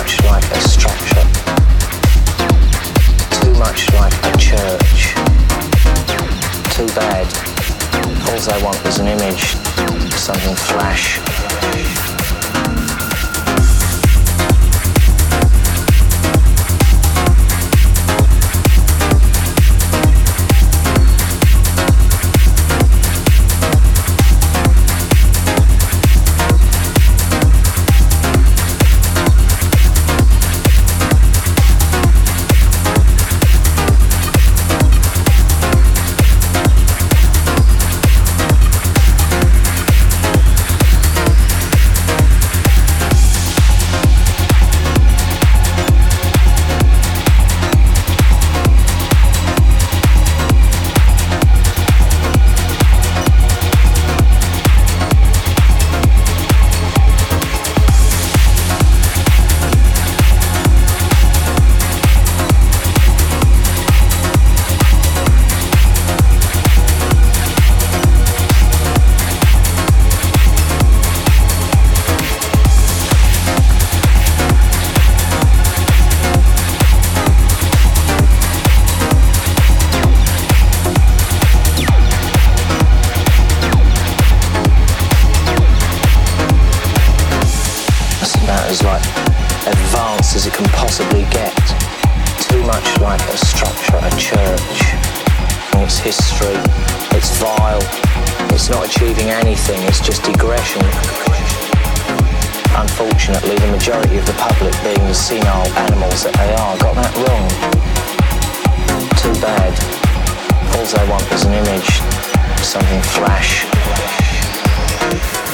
much like a structure, too much like a church. Too bad. All they want is an image, something flash. As like advanced as it can possibly get. Too much like a structure, a church. And its history, it's vile. It's not achieving anything, it's just digression. Unfortunately, the majority of the public, being the senile animals that they are, got that wrong. Too bad. All they want is an image, something flash.